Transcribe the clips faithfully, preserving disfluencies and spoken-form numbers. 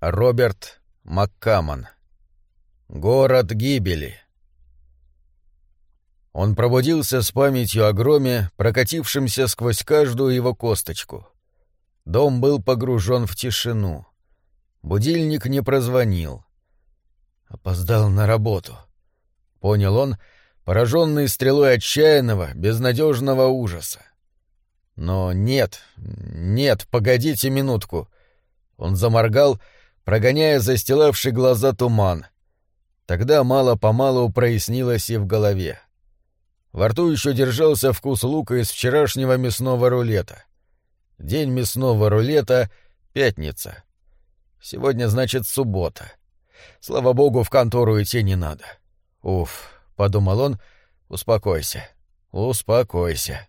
Роберт Маккамон. Город гибели. Он пробудился с памятью о громе, прокатившемся сквозь каждую его косточку. Дом был погружен в тишину. Будильник не прозвонил. Опоздал на работу. Понял он, пораженный стрелой отчаянного, безнадежного ужаса. Но нет, нет, погодите минутку. Он заморгал, прогоняя застилавший глаза туман. Тогда мало-помалу прояснилось и в голове. Во рту еще держался вкус лука из вчерашнего мясного рулета. День мясного рулета — пятница. Сегодня, значит, суббота. Слава богу, в контору идти не надо. Уф, — подумал он, — успокойся, успокойся.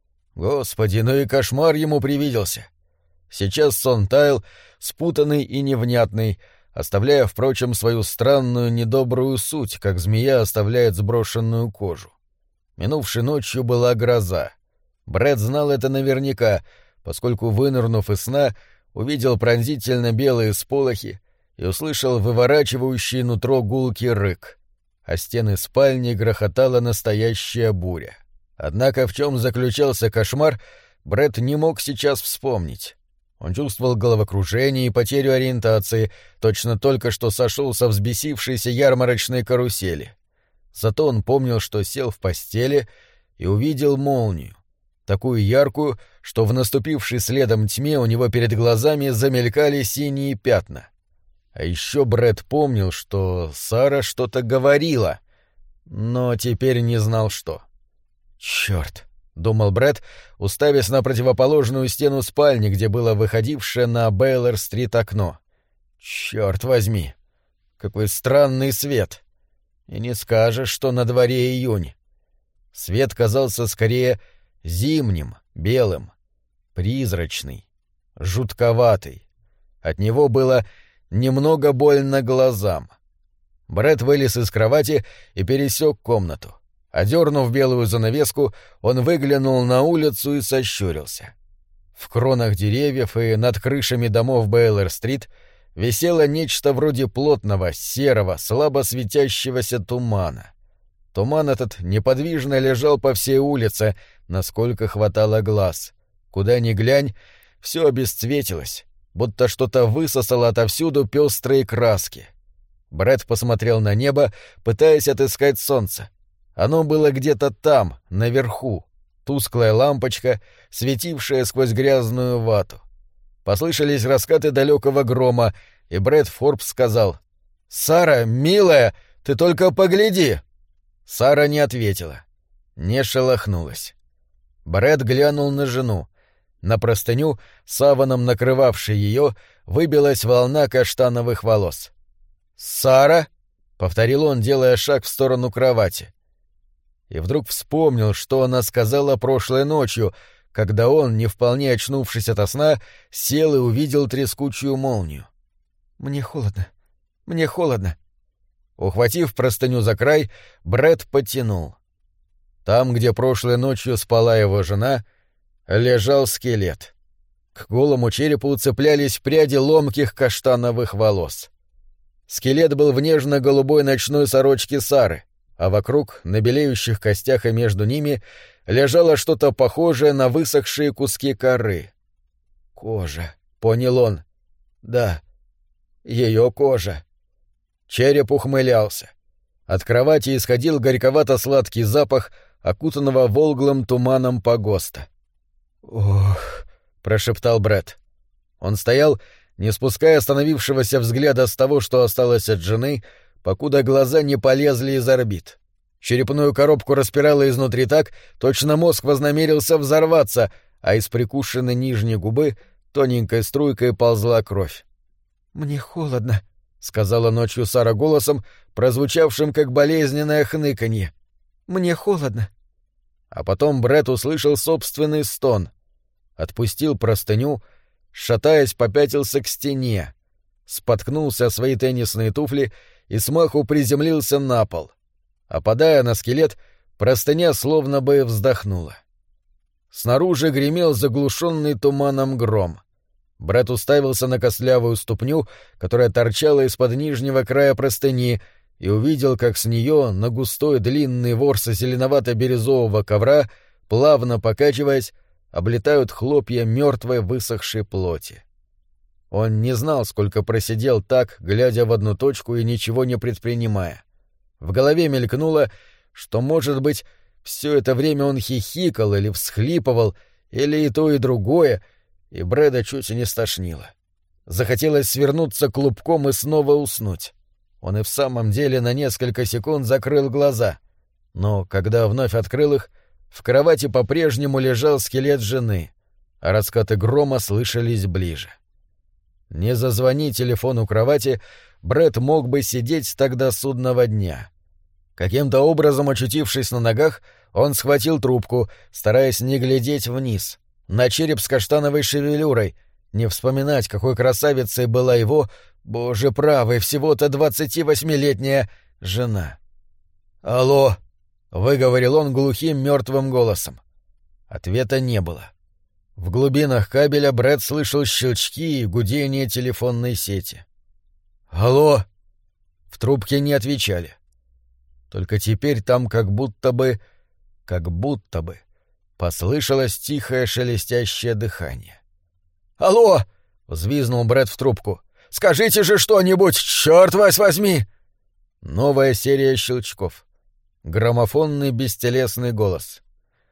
Господи, ну и кошмар ему привиделся. Сейчас сон таял, спутанный и невнятный, оставляя, впрочем, свою странную недобрую суть, как змея оставляет сброшенную кожу. Минувшей ночью была гроза. Брэд знал это наверняка, поскольку, вынырнув из сна, увидел пронзительно белые сполохи и услышал выворачивающий нутро гулкий рык. А стены спальни грохотала настоящая буря. Однако в чем заключался кошмар, Брэд не мог сейчас вспомнить. Он чувствовал головокружение и потерю ориентации, точно только что сошел со взбесившейся ярмарочной карусели. Зато он помнил, что сел в постели и увидел молнию, такую яркую, что в наступившей следом тьме у него перед глазами замелькали синие пятна. А еще Брэд помнил, что Сара что-то говорила, но теперь не знал что. «Чёрт!» — думал Брэд, уставясь на противоположную стену спальни, где было выходившее на Бейлор-стрит окно. «Чёрт возьми! Какой странный свет! И не скажешь, что на дворе июнь!» Свет казался скорее зимним, белым, призрачный, жутковатый. От него было немного больно глазам. Брэд вылез из кровати и пересек комнату. Одернув белую занавеску, он выглянул на улицу и сощурился. В кронах деревьев и над крышами домов Бейлор-стрит висело нечто вроде плотного, серого, слабо светящегося тумана. Туман этот неподвижно лежал по всей улице, насколько хватало глаз. Куда ни глянь, все обесцветилось, будто что-то высосало отовсюду пестрые краски. Брэд посмотрел на небо, пытаясь отыскать солнце. Оно было где-то там, наверху, тусклая лампочка, светившая сквозь грязную вату. Послышались раскаты далекого грома, и Брэд Форбс сказал: «Сара, милая, ты только погляди!» Сара не ответила, не шелохнулась. Брэд глянул на жену. На простыню, саваном накрывавшей ее, выбилась волна каштановых волос. «Сара!» — повторил он, делая шаг в сторону кровати. И вдруг вспомнил, что она сказала прошлой ночью, когда он, не вполне очнувшись ото сна, сел и увидел трескучую молнию. «Мне холодно, мне холодно». Ухватив простыню за край, Брэд потянул. Там, где прошлой ночью спала его жена, лежал скелет. К голому черепу цеплялись пряди ломких каштановых волос. Скелет был в нежно-голубой ночной сорочке Сары, а вокруг, на белеющих костях и между ними, лежало что-то похожее на высохшие куски коры. «Кожа», — понял он. «Да, ее кожа». Череп ухмылялся. От кровати исходил горьковато-сладкий запах окутанного волглым туманом погоста. «Ох», — прошептал Брэд. Он стоял, не спуская остановившегося взгляда с того, что осталось от жены, покуда глаза не полезли из орбит. Черепную коробку распирало изнутри так, точно мозг вознамерился взорваться, а из прикушенной нижней губы тоненькой струйкой ползла кровь. «Мне холодно», — сказала ночью Сара голосом, прозвучавшим как болезненное хныканье. «Мне холодно». А потом Брэд услышал собственный стон. Отпустил простыню, шатаясь, попятился к стене, споткнулся о свои теннисные туфли и смаху приземлился на пол. Опадая на скелет, простыня словно бы вздохнула. Снаружи гремел заглушенный туманом гром. Брэд уставился на костлявую ступню, которая торчала из-под нижнего края простыни, и увидел, как с нее на густой длинный ворс зеленовато-бирюзового ковра, плавно покачиваясь, облетают хлопья мертвой высохшей плоти. Он не знал, сколько просидел так, глядя в одну точку и ничего не предпринимая. В голове мелькнуло, что, может быть, все это время он хихикал или всхлипывал, или и то, и другое, и Брэда чуть не стошнило. Захотелось свернуться клубком и снова уснуть. Он и в самом деле на несколько секунд закрыл глаза, но, когда вновь открыл их, в кровати по-прежнему лежал скелет жены, а раскаты грома слышались ближе. Не зазвони телефон у кровати, Брэд мог бы сидеть тогда судного дня. Каким-то образом очутившись на ногах, он схватил трубку, стараясь не глядеть вниз, на череп с каштановой шевелюрой, не вспоминать, какой красавицей была его, боже правый, всего-то двадцативосьмилетняя жена. «Алло!» — выговорил он глухим мертвым голосом. Ответа не было. В глубинах кабеля Брэд слышал щелчки и гудение телефонной сети. «Алло!» В трубке не отвечали. Только теперь там как будто бы, как будто бы послышалось тихое шелестящее дыхание. «Алло!» — взвизнул Брэд в трубку. «Скажите же что-нибудь, чёрт вас возьми!» Новая серия щелчков. Граммофонный бестелесный голос.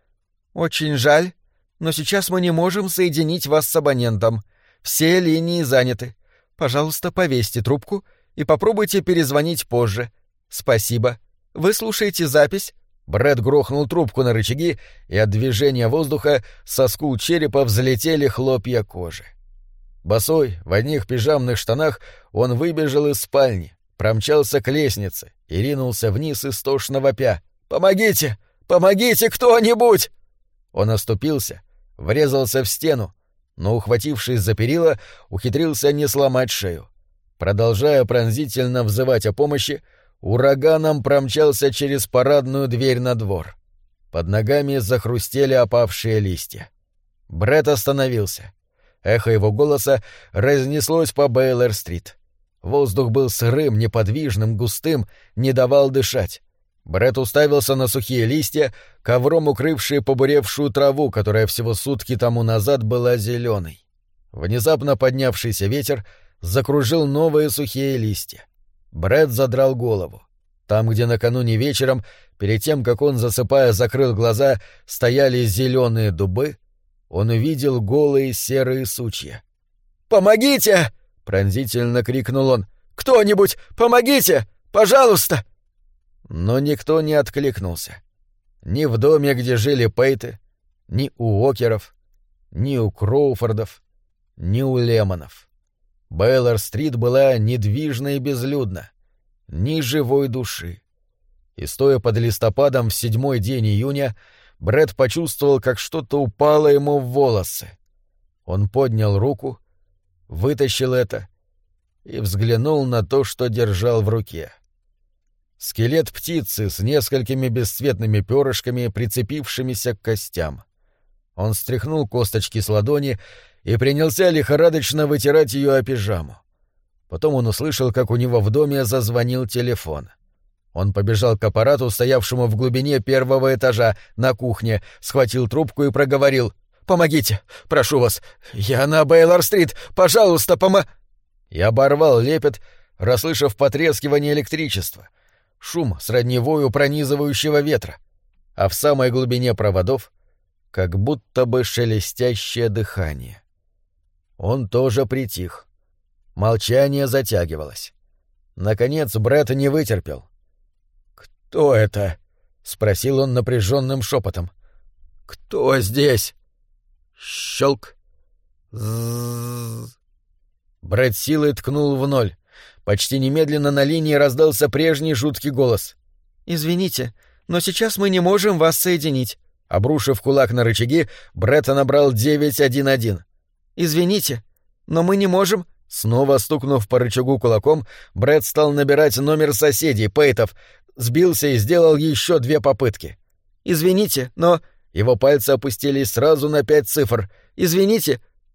«Очень жаль, но сейчас мы не можем соединить вас с абонентом. Все линии заняты. Пожалуйста, повесьте трубку и попробуйте перезвонить позже. Спасибо. Вы слушаете запись?» Брэд грохнул трубку на рычаги, и от движения воздуха со скул черепа взлетели хлопья кожи. Босой, в одних пижамных штанах, он выбежал из спальни, промчался к лестнице и ринулся вниз истошно вопя. «Помогите! Помогите кто-нибудь!» Он оступился, врезался в стену, но, ухватившись за перила, ухитрился не сломать шею. Продолжая пронзительно взывать о помощи, ураганом промчался через парадную дверь на двор. Под ногами захрустели опавшие листья. Брэд остановился. Эхо его голоса разнеслось по Бейлор-стрит. Воздух был сырым, неподвижным, густым, не давал дышать. Брэд уставился на сухие листья, ковром укрывшие побуревшую траву, которая всего сутки тому назад была зеленой. Внезапно поднявшийся ветер закружил новые сухие листья. Брэд задрал голову. Там, где накануне вечером, перед тем, как он, засыпая, закрыл глаза, стояли зеленые дубы, он увидел голые серые сучья. «Помогите!» — пронзительно крикнул он. «Кто-нибудь, помогите! Пожалуйста!» Но никто не откликнулся. Ни в доме, где жили Пейты, ни у Океров, ни у Кроуфордов, ни у Лемонов. Бейлор-стрит была недвижна и безлюдна, ни живой души. И, стоя под листопадом в седьмой день июня, Брэд почувствовал, как что-то упало ему в волосы. Он поднял руку, вытащил это и взглянул на то, что держал в руке. Скелет птицы с несколькими бесцветными перышками, прицепившимися к костям. Он стряхнул косточки с ладони и принялся лихорадочно вытирать ее о пижаму. Потом он услышал, как у него в доме зазвонил телефон. Он побежал к аппарату, стоявшему в глубине первого этажа, на кухне, схватил трубку и проговорил: «Помогите! Прошу вас! Я на Бейлор-стрит! Пожалуйста, помо...» И оборвал лепет, расслышав потрескивание электричества, шум сродни вою пронизывающего ветра, а в самой глубине проводов как будто бы шелестящее дыхание. Он тоже притих. Молчание затягивалось. Наконец Брэд не вытерпел. «Кто это?» — спросил он напряженным шепотом. «Кто здесь?» Щелк. Зззз. Брэд силой ткнул в ноль. Почти немедленно на линии раздался прежний жуткий голос. «Извините, но сейчас мы не можем вас соединить». Обрушив кулак на рычаги, Брэд набрал девять один один. «Извините, но мы не можем...» Снова стукнув по рычагу кулаком, Брэд стал набирать номер соседей, Пейтов, сбился и сделал еще две попытки. «Извините, но...» Его пальцы опустились сразу на пять цифр. «Извините,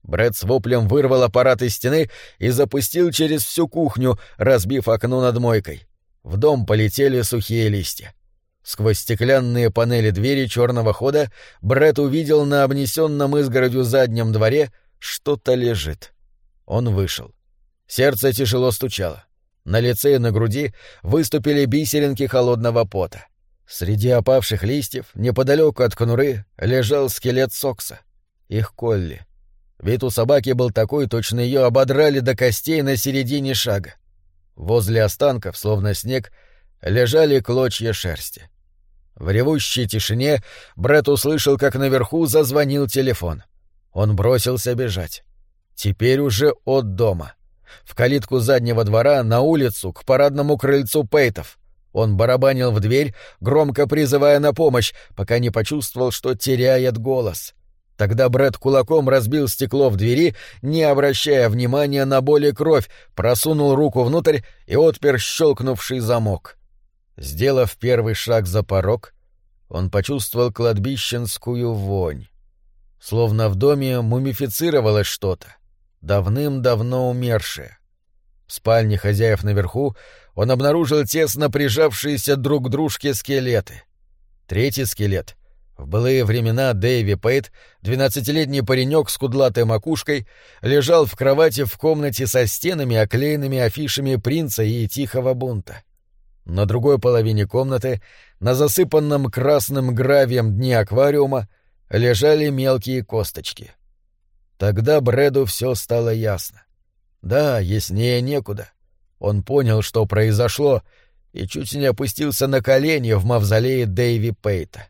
Брэд с воплем вырвал аппарат из стены и запустил через всю кухню, разбив окно над мойкой. В дом полетели сухие листья. Сквозь стеклянные панели двери черного хода Брэд увидел на обнесенном изгородью заднем дворе что-то лежит. Он вышел. Сердце тяжело стучало. На лице и на груди выступили бисеринки холодного пота. Среди опавших листьев, неподалеку от конуры, лежал скелет Сокса. Их Колли. Вид у собаки был такой, точно ее ободрали до костей на середине шага. Возле останков, словно снег, лежали клочья шерсти. В ревущей тишине Брэд услышал, как наверху зазвонил телефон. Он бросился бежать. Теперь уже от дома. В калитку заднего двора, на улицу, к парадному крыльцу Пейтов. Он барабанил в дверь, громко призывая на помощь, пока не почувствовал, что теряет голос. Тогда Брэд кулаком разбил стекло в двери, не обращая внимания на боль и кровь, просунул руку внутрь и отпер щелкнувший замок. Сделав первый шаг за порог, он почувствовал кладбищенскую вонь. Словно в доме мумифицировалось что-то, давным-давно умершее. В спальне хозяев наверху он обнаружил тесно прижавшиеся друг к дружке скелеты. Третий скелет — в былые времена Дэйви Пейт, двенадцатилетний паренек с кудлатой макушкой, лежал в кровати в комнате со стенами, оклеенными афишами принца и тихого бунта. На другой половине комнаты, на засыпанном красным гравием дне аквариума, лежали мелкие косточки. Тогда Брэду все стало ясно. Да, яснее некуда. Он понял, что произошло, и чуть не опустился на колени в мавзолее Дэйви Пейта.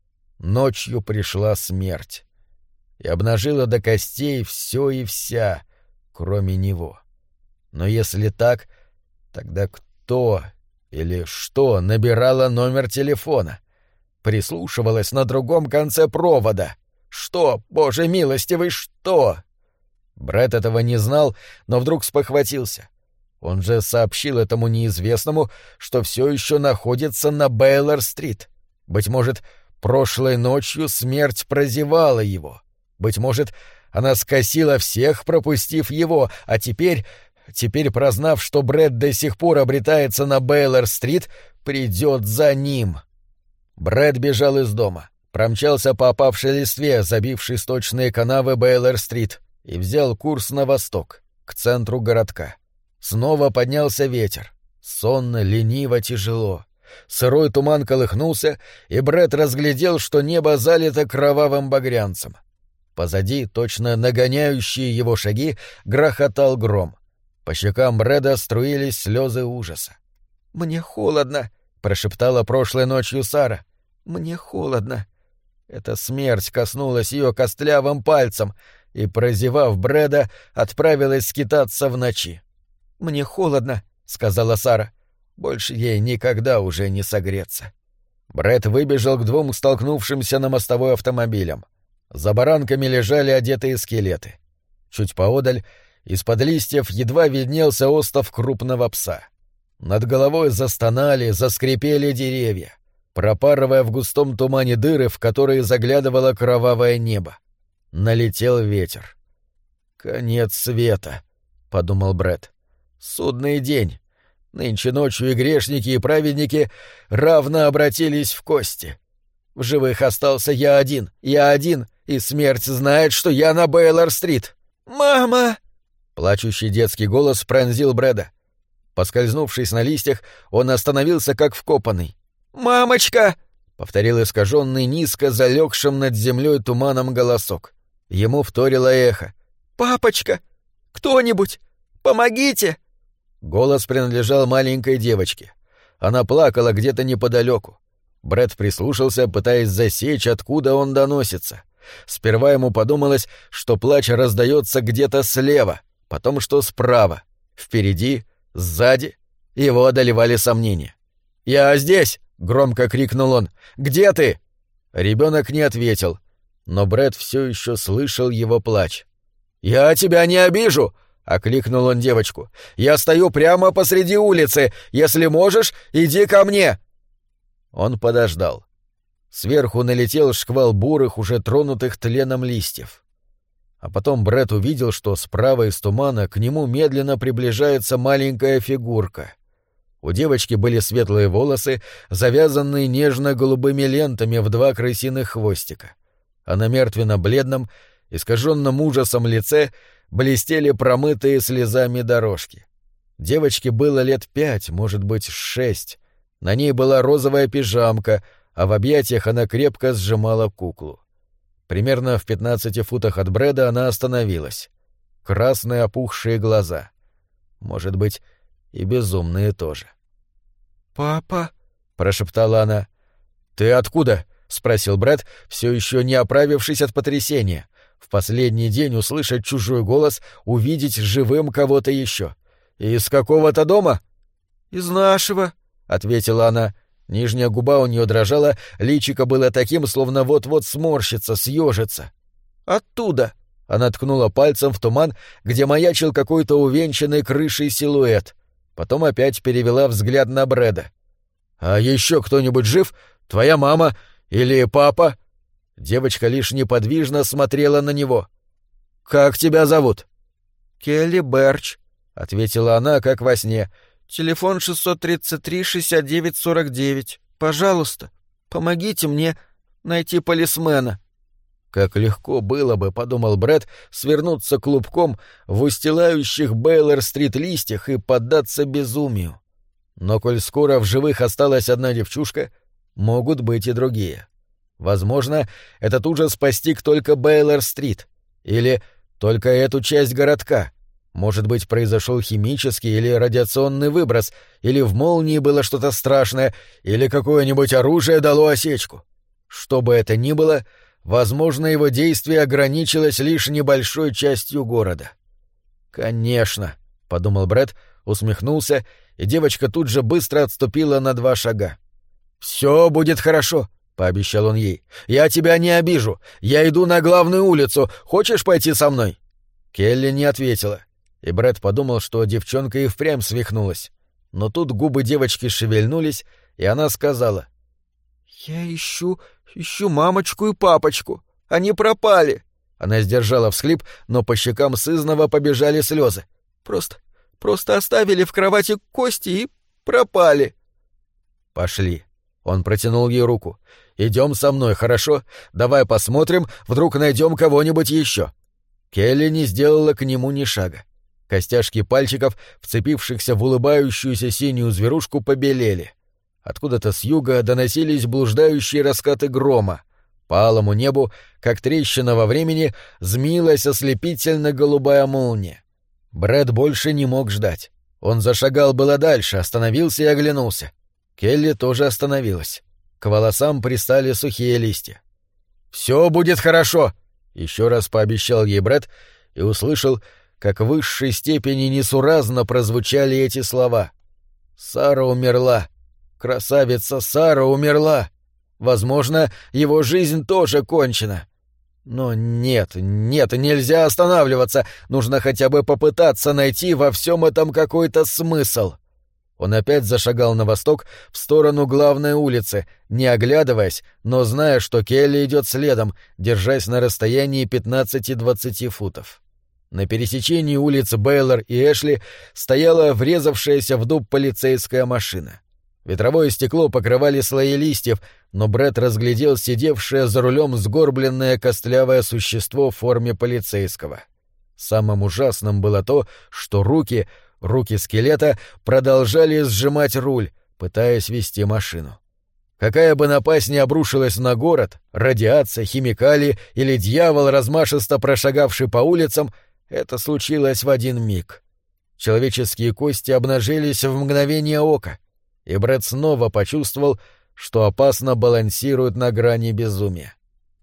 Ночью пришла смерть и обнажила до костей все и вся, кроме него. Но если так, тогда кто или что набирало номер телефона? Прислушивалась на другом конце провода. Что, Боже милостивый, что? Брэд этого не знал, но вдруг спохватился. Он же сообщил этому неизвестному, что все еще находится на Бейлор-стрит. Быть может, прошлой ночью смерть прозевала его. Быть может, она скосила всех, пропустив его, а теперь, теперь, прознав, что Брэд до сих пор обретается на Бейлор-стрит, придет за ним. Брэд бежал из дома, промчался по опавшей листве, забившей сточные канавы Бейлор-стрит, и взял курс на восток, к центру городка. Снова поднялся ветер. Сонно, лениво, тяжело. Сырой туман колыхнулся, и Брэд разглядел, что небо залито кровавым багрянцем. Позади, точно нагоняющие его шаги, грохотал гром. По щекам Брэда струились слезы ужаса. «Мне холодно», — прошептала прошлой ночью Сара. «Мне холодно». Эта смерть коснулась ее костлявым пальцем и, прозевав Брэда, отправилась скитаться в ночи. «Мне холодно», — сказала Сара. Больше ей никогда уже не согреться. Брэд выбежал к двум столкнувшимся на мостовой автомобилям. За баранками лежали одетые скелеты. Чуть поодаль, из-под листьев едва виднелся остов крупного пса. Над головой застонали, заскрипели деревья, пропарывая в густом тумане дыры, в которые заглядывало кровавое небо. Налетел ветер. «Конец света», — подумал Брэд. «Судный день. Нынче ночью и грешники, и праведники равно обратились в кости. В живых остался я один, я один, и смерть знает, что я на Бейлор-стрит. Мама!» Плачущий детский голос пронзил Брэда. Поскользнувшись на листьях, он остановился как вкопанный. «Мамочка!» — повторил искаженный низко залегшим над землей туманом голосок. Ему вторило эхо. «Папочка! Кто-нибудь! Помогите!» Голос принадлежал маленькой девочке. Она плакала где-то неподалеку. Брэд прислушался, пытаясь засечь, откуда он доносится. Сперва ему подумалось, что плач раздается где-то слева, потом что справа, впереди, сзади. Его одолевали сомнения. «Я здесь!» — громко крикнул он. «Где ты?» Ребенок не ответил, но Брэд все еще слышал его плач. «Я тебя не обижу!» — окликнул он девочку. «Я стою прямо посреди улицы. Если можешь, иди ко мне!» Он подождал. Сверху налетел шквал бурых, уже тронутых тленом листьев. А потом Брэд увидел, что справа из тумана к нему медленно приближается маленькая фигурка. У девочки были светлые волосы, завязанные нежно-голубыми лентами в два крысиных хвостика. А на мертвенно-бледном, искаженном ужасом лице блестели промытые слезами дорожки. Девочке было лет пять, может быть, шесть. На ней была розовая пижамка, а в объятиях она крепко сжимала куклу. Примерно в пятнадцати футах от Брэда она остановилась. Красные опухшие глаза. Может быть, и безумные тоже. «Папа?» — прошептала она. «Ты откуда?» — спросил Брэд, все еще не оправившись от потрясения. В последний день услышать чужой голос, увидеть живым кого-то еще. «Из какого-то дома?» «Из нашего», — ответила она. Нижняя губа у нее дрожала, личико было таким, словно вот-вот сморщится, съежится. «Оттуда!» — она ткнула пальцем в туман, где маячил какой-то увенчанный крышей силуэт. Потом опять перевела взгляд на Брэда. «А еще кто-нибудь жив? Твоя мама? Или папа?» Девочка лишь неподвижно смотрела на него. «Как тебя зовут?» «Келли Берч», — ответила она, как во сне. «Телефон шестьсот тридцать три шестьдесят девять сорок девять. Пожалуйста, помогите мне найти полисмена». Как легко было бы, — подумал Брэд, — свернуться клубком в устилающих Бейлор-стрит листьях и поддаться безумию. Но коль скоро в живых осталась одна девчушка, могут быть и другие. Возможно, этот ужас постиг только Бейлор-стрит. Или только эту часть городка. Может быть, произошел химический или радиационный выброс, или в молнии было что-то страшное, или какое-нибудь оружие дало осечку. Что бы это ни было, возможно, его действие ограничилось лишь небольшой частью города. «Конечно», — подумал Брэд, усмехнулся, и девочка тут же быстро отступила на два шага. «Все будет хорошо», — пообещал он ей. «Я тебя не обижу. Я иду на главную улицу. Хочешь пойти со мной?» Келли не ответила, и Брэд подумал, что девчонка и впрямь свихнулась. Но тут губы девочки шевельнулись, и она сказала: «Я ищу, ищу мамочку и папочку. Они пропали». Она сдержала всхлип, но по щекам сызнова побежали слезы. «Просто, просто оставили в кровати кости и пропали». «Пошли». Он протянул ей руку. «Идем со мной, хорошо? Давай посмотрим, вдруг найдем кого-нибудь еще». Келли не сделала к нему ни шага. Костяшки пальчиков, вцепившихся в улыбающуюся синюю зверушку, побелели. Откуда-то с юга доносились блуждающие раскаты грома. По алому небу, как трещина во времени, змеилась ослепительно-голубая молния. Брэд больше не мог ждать. Он зашагал было дальше, остановился и оглянулся. Келли тоже остановилась. К волосам пристали сухие листья. «Все будет хорошо!» — еще раз пообещал ей Брэд и услышал, как в высшей степени несуразно прозвучали эти слова. «Сара умерла. Красавица Сара умерла. Возможно, его жизнь тоже кончена. Но нет, нет, нельзя останавливаться. Нужно хотя бы попытаться найти во всем этом какой-то смысл». Он опять зашагал на восток, в сторону главной улицы, не оглядываясь, но зная, что Келли идет следом, держась на расстоянии пятнадцати-двадцати футов. На пересечении улиц Бейлор и Эшли стояла врезавшаяся в дуб полицейская машина. Ветровое стекло покрывали слои листьев, но Брэд разглядел сидевшее за рулем сгорбленное костлявое существо в форме полицейского. Самым ужасным было то, что руки, руки скелета, продолжали сжимать руль, пытаясь вести машину. Какая бы напасть ни обрушилась на город, радиация, химикали или дьявол, размашисто прошагавший по улицам, это случилось в один миг. Человеческие кости обнажились в мгновение ока, и Брэд снова почувствовал, что опасно балансирует на грани безумия.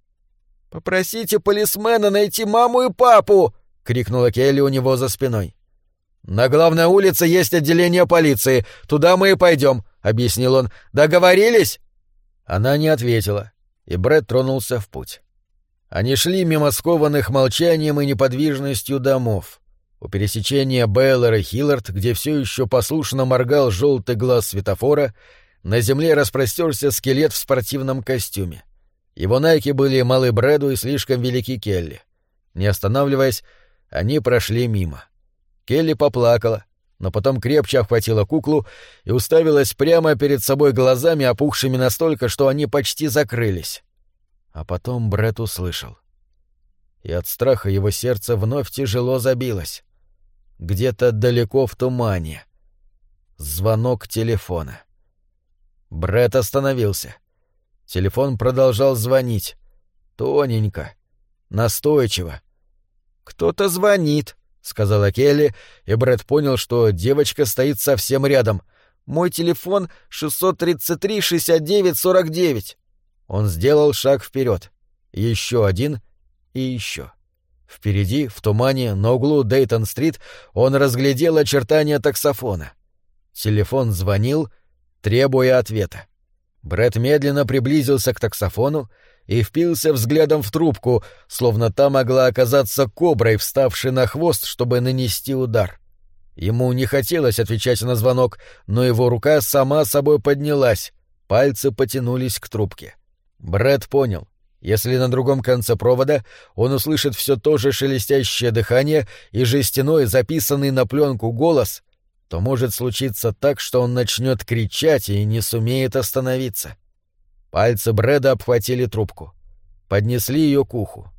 «Попросите полисмена найти маму и папу!» — крикнула Келли у него за спиной. «На главной улице есть отделение полиции. Туда мы и пойдем», — объяснил он. «Договорились?» Она не ответила, и Брэд тронулся в путь. Они шли мимо скованных молчанием и неподвижностью домов. У пересечения Бейлор и Хиллард, где все еще послушно моргал желтый глаз светофора, на земле распростерся скелет в спортивном костюме. Его найки были малы Брэду и слишком велики Келли. Не останавливаясь, они прошли мимо. Келли поплакала, но потом крепче обхватила куклу и уставилась прямо перед собой глазами, опухшими настолько, что они почти закрылись. А потом Брэд услышал. И от страха его сердце вновь тяжело забилось. Где-то далеко в тумане. Звонок телефона. Брэд остановился. Телефон продолжал звонить. Тоненько, настойчиво. «Кто-то звонит», — сказала Келли, и Брэд понял, что девочка стоит совсем рядом. «Мой телефон шестьсот тридцать три шестьдесят девять сорок девять». Он сделал шаг вперед. Еще один и еще. Впереди, в тумане, на углу Дейтон-стрит, он разглядел очертания таксофона. Телефон звонил, требуя ответа. Брэд медленно приблизился к таксофону и впился взглядом в трубку, словно та могла оказаться коброй, вставшей на хвост, чтобы нанести удар. Ему не хотелось отвечать на звонок, но его рука сама собой поднялась, пальцы потянулись к трубке. Брэд понял, если на другом конце провода он услышит все то же шелестящее дыхание и жестяной, записанный на пленку голос, то может случиться так, что он начнет кричать и не сумеет остановиться. Пальцы Брэда обхватили трубку. Поднесли ее к уху.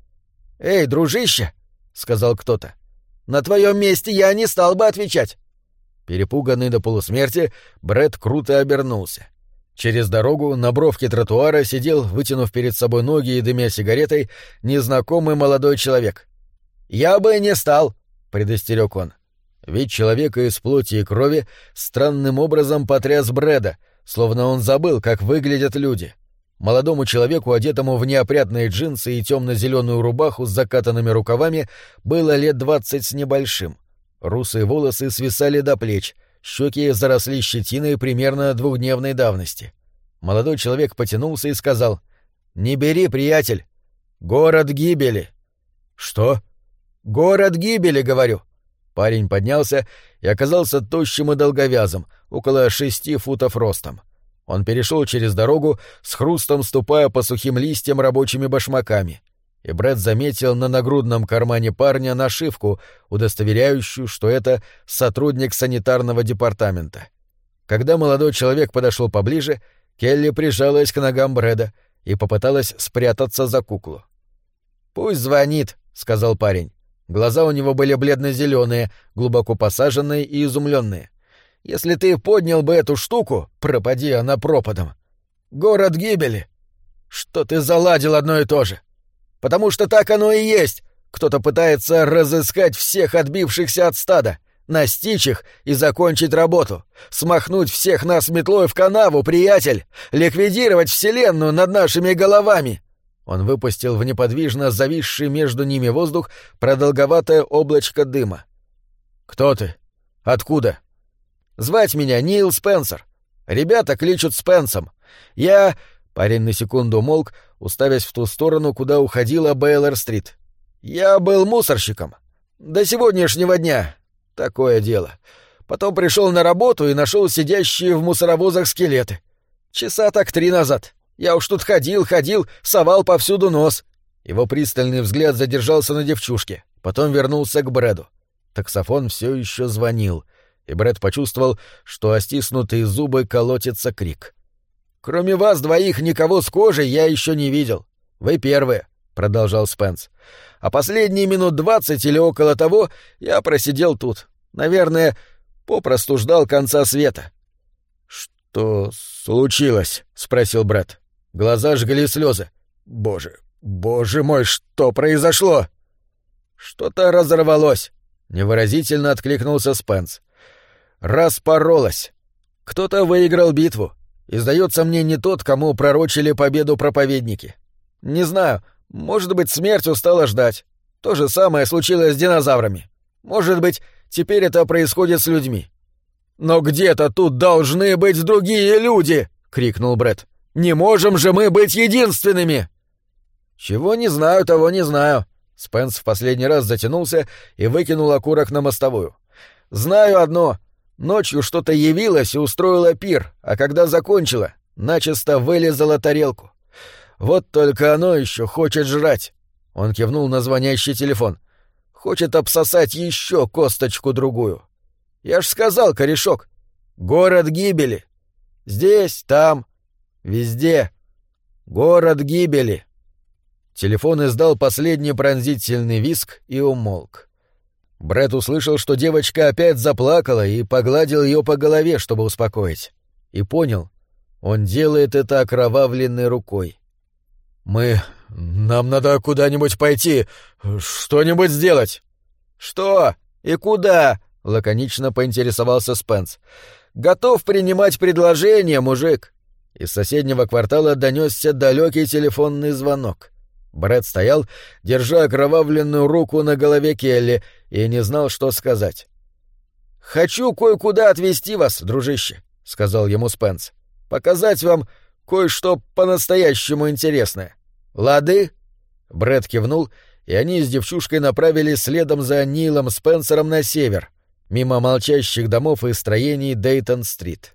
«Эй, дружище!» — сказал кто-то. «На твоем месте я не стал бы отвечать!» Перепуганный до полусмерти, Брэд круто обернулся. Через дорогу на бровке тротуара сидел, вытянув перед собой ноги и дымя сигаретой, незнакомый молодой человек. «Я бы не стал!» — предостерег он. Вид человека из плоти и крови странным образом потряс Брэда, словно он забыл, как выглядят люди. Молодому человеку, одетому в неопрятные джинсы и темно-зеленую рубаху с закатанными рукавами, было лет двадцать с небольшим. Русые волосы свисали до плеч, щеки заросли щетиной примерно двухдневной давности. Молодой человек потянулся и сказал: «Не бери, приятель. Город гибели». «Что?» «Город гибели, говорю». Парень поднялся и оказался тощим и долговязым, около шести футов ростом. Он перешел через дорогу, с хрустом ступая по сухим листьям рабочими башмаками, и Брэд заметил на нагрудном кармане парня нашивку, удостоверяющую, что это сотрудник санитарного департамента. Когда молодой человек подошел поближе, Келли прижалась к ногам Брэда и попыталась спрятаться за куклу. «Пусть звонит», — сказал парень. Глаза у него были бледно-зеленые, глубоко посаженные и изумленные. «Если ты поднял бы эту штуку, пропади она пропадом. Город гибели. Что ты заладил одно и то же? Потому что так оно и есть. Кто-то пытается разыскать всех отбившихся от стада, настичь их и закончить работу, смахнуть всех нас метлой в канаву, приятель, ликвидировать вселенную над нашими головами». Он выпустил в неподвижно зависший между ними воздух продолговатое облачко дыма. «Кто ты? Откуда?» «Звать меня Нил Спенсер. Ребята кличут Спенсом. Я...» Парень на секунду умолк, уставясь в ту сторону, куда уходила Бейлор-стрит. «Я был мусорщиком. До сегодняшнего дня. Такое дело. Потом пришел на работу и нашел сидящие в мусоровозах скелеты. Часа так три назад. Я уж тут ходил, ходил, совал повсюду нос». Его пристальный взгляд задержался на девчушке, потом вернулся к Брэду. Таксофон все еще звонил, и Брэд почувствовал, что о стиснутые зубы колотится крик. «Кроме вас двоих никого с кожей я еще не видел. Вы первые», — продолжал Спенс. «А последние минут двадцать или около того я просидел тут. Наверное, попросту ждал конца света». «Что случилось?» — спросил Брэд. Глаза жгли слезы. «Боже, боже мой, что произошло?» «Что-то разорвалось», — невыразительно откликнулся Спенс. «Распоролось. Кто-то выиграл битву. И, сдается мне, не тот, кому пророчили победу проповедники. Не знаю, может быть, смерть устала ждать. То же самое случилось с динозаврами. Может быть, теперь это происходит с людьми». «Но где-то тут должны быть другие люди!» — крикнул Брэд. «Не можем же мы быть единственными!» «Чего не знаю, того не знаю». Спенс в последний раз затянулся и выкинул окурок на мостовую. «Знаю одно. Ночью что-то явилось и устроило пир, а когда закончило, начисто вылизало тарелку. Вот только оно еще хочет жрать». Он кивнул на звонящий телефон. «Хочет обсосать еще косточку-другую. Я ж сказал, корешок. Город гибели. Здесь, там, везде. Город гибели». Телефон издал последний пронзительный визг и умолк. Брэд услышал, что девочка опять заплакала, и погладил ее по голове, чтобы успокоить. И понял, он делает это окровавленной рукой. «Мы... нам надо куда-нибудь пойти, что-нибудь сделать». «Что? И куда?» — лаконично поинтересовался Спенс. «Готов принимать предложение, мужик». Из соседнего квартала донесся далекий телефонный звонок. Брэд стоял, держа окровавленную руку на голове Келли, и не знал, что сказать. «Хочу кое-куда отвезти вас, дружище», — сказал ему Спенс. «Показать вам кое-что по-настоящему интересное. Лады?» Брэд кивнул, и они с девчушкой направились следом за Нилом Спенсером на север, мимо молчащих домов и строений Дейтон-стрит.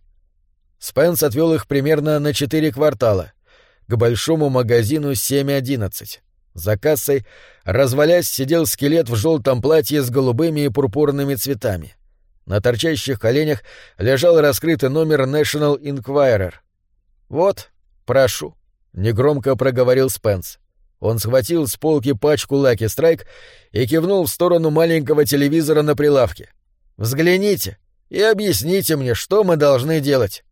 Спенс отвел их примерно на четыре квартала, к большому магазину семь одиннадцать. За кассой, развалясь, сидел скелет в желтом платье с голубыми и пурпурными цветами. На торчащих коленях лежал раскрытый номер National Enquirer. «Вот, прошу», — негромко проговорил Спенс. Он схватил с полки пачку Lucky Strike и кивнул в сторону маленького телевизора на прилавке. «Взгляните и объясните мне, что мы должны делать».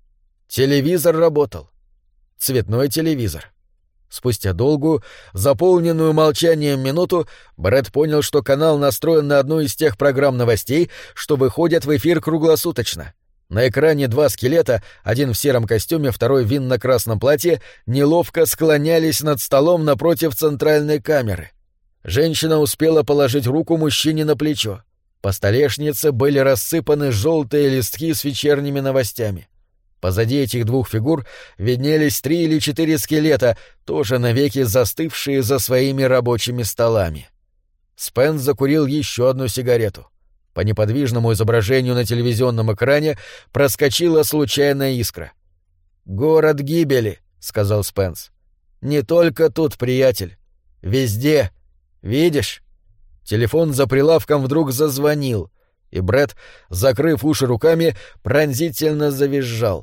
Телевизор работал. Цветной телевизор. Спустя долгую, заполненную молчанием минуту, Брэд понял, что канал настроен на одну из тех программ новостей, что выходят в эфир круглосуточно. На экране два скелета, один в сером костюме, второй в винно-красном платье, неловко склонялись над столом напротив центральной камеры. Женщина успела положить руку мужчине на плечо. По столешнице были рассыпаны желтые листки с вечерними новостями. Позади этих двух фигур виднелись три или четыре скелета, тоже навеки застывшие за своими рабочими столами. Спенс закурил еще одну сигарету. По неподвижному изображению на телевизионном экране проскочила случайная искра. «Город гибели», — сказал Спенс. «Не только тут, приятель. Везде. Видишь?» Телефон за прилавком вдруг зазвонил, и Брэд, закрыв уши руками, пронзительно завизжал.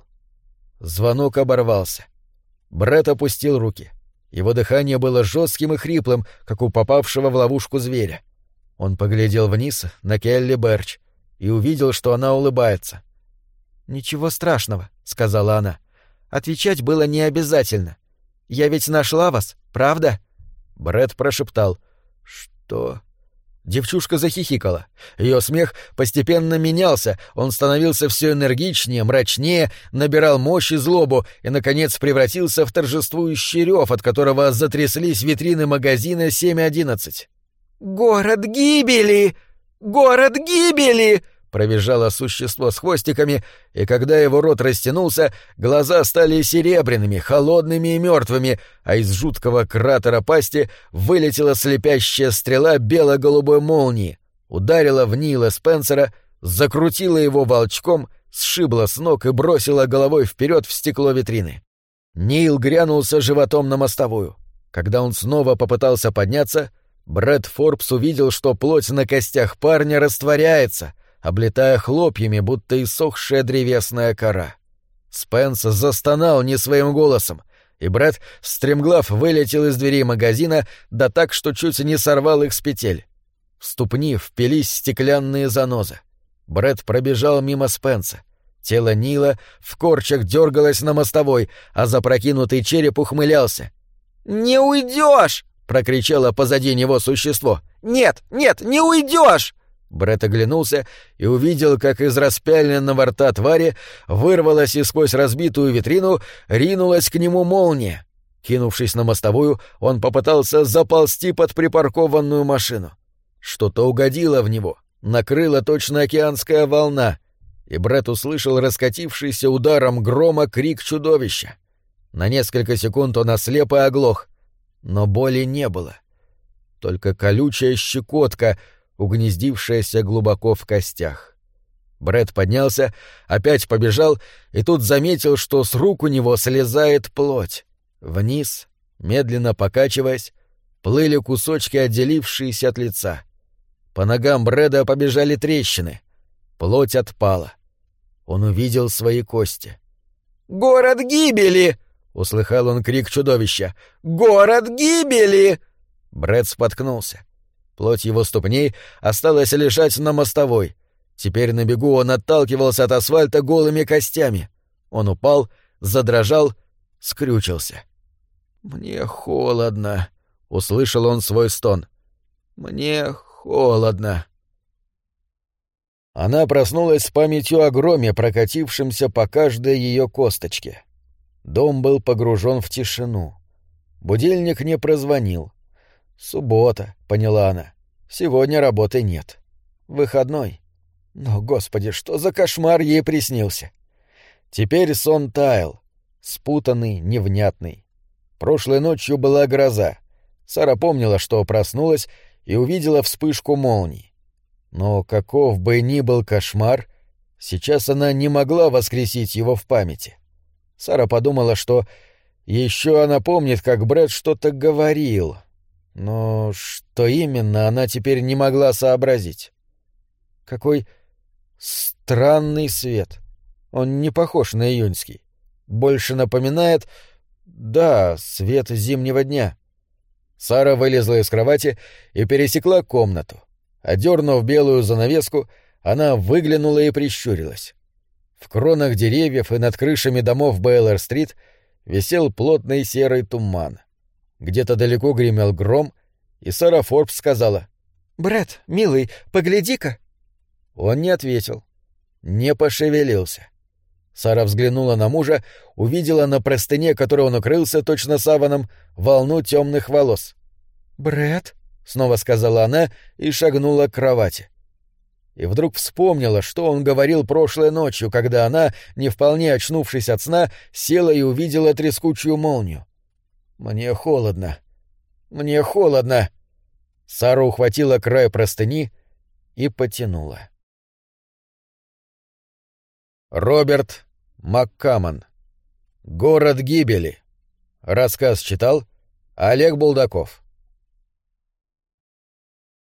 Звонок оборвался. Брэд опустил руки. Его дыхание было жестким и хриплым, как у попавшего в ловушку зверя. Он поглядел вниз на Келли Берч и увидел, что она улыбается. «Ничего страшного», — сказала она. «Отвечать было не обязательно. Я ведь нашла вас, правда?» Брэд прошептал. «Что?» Девчушка захихикала. Ее смех постепенно менялся, он становился все энергичнее, мрачнее, набирал мощь и злобу и, наконец, превратился в торжествующий рев, от которого затряслись витрины магазина семь одиннадцать. «Город гибели! Город гибели!» Провизжало существо с хвостиками, и когда его рот растянулся, глаза стали серебряными, холодными и мертвыми, а из жуткого кратера пасти вылетела слепящая стрела бело-голубой молнии, ударила в Нила Спенсера, закрутила его волчком, сшибла с ног и бросила головой вперед в стекло витрины. Нил грянулся животом на мостовую. Когда он снова попытался подняться, Брэд Форбс увидел, что плоть на костях парня растворяется, облетая хлопьями, будто иссохшая древесная кора. Спенс застонал не своим голосом, и Брэд стремглав вылетел из дверей магазина, да так, что чуть не сорвал их с петель. В ступни впились стеклянные занозы. Брэд пробежал мимо Спенса. Тело Нила в корчах дергалось на мостовой, а запрокинутый череп ухмылялся. «Не уйдешь!» — прокричало позади него существо. «Нет, нет, не уйдешь!» Брэд оглянулся и увидел, как из распяленного рта твари вырвалась и сквозь разбитую витрину ринулась к нему молния. Кинувшись на мостовую, он попытался заползти под припаркованную машину. Что-то угодило в него, накрыла точно океанская волна, и Брэд услышал раскатившийся ударом грома крик чудовища. На несколько секунд он ослеп и оглох, но боли не было. Только колючая щекотка, угнездившаяся глубоко в костях. Брэд поднялся, опять побежал, и тут заметил, что с рук у него слезает плоть. Вниз, медленно покачиваясь, плыли кусочки, отделившиеся от лица. По ногам Брэда побежали трещины. Плоть отпала. Он увидел свои кости. «Город гибели!» — услыхал он крик чудовища. «Город гибели!» Брэд споткнулся. Плоть его ступней осталась лежать на мостовой. Теперь на бегу он отталкивался от асфальта голыми костями. Он упал, задрожал, скрючился. «Мне холодно», — услышал он свой стон. «Мне холодно». Она проснулась с памятью о громе, прокатившемся по каждой ее косточке. Дом был погружен в тишину. Будильник не прозвонил. «Суббота», — поняла она. «Сегодня работы нет. Выходной. Но, Господи, что за кошмар ей приснился?» Теперь сон таял, спутанный, невнятный. Прошлой ночью была гроза. Сара помнила, что проснулась и увидела вспышку молний. Но каков бы ни был кошмар, сейчас она не могла воскресить его в памяти. Сара подумала, что еще она помнит, как Брэд что-то говорил, но что именно, она теперь не могла сообразить. Какой странный свет. Он не похож на июньский. Больше напоминает, да, свет зимнего дня. Сара вылезла из кровати и пересекла комнату. Одернув белую занавеску, она выглянула и прищурилась. В кронах деревьев и над крышами домов Бейлор-стрит висел плотный серый туман. Где-то далеко гремел гром, и Сара Форбс сказала: «Брэд, милый, погляди-ка». Он не ответил, не пошевелился. Сара взглянула на мужа, увидела на простыне, которой он укрылся точно саваном, волну темных волос. «Брэд?» — снова сказала она и шагнула к кровати. И вдруг вспомнила, что он говорил прошлой ночью, когда она, не вполне очнувшись от сна, села и увидела трескучую молнию. «Мне холодно. Мне холодно». Сара ухватила край простыни и потянула. Роберт Маккамон. «Город гибели». Рассказ читал Олег Булдаков.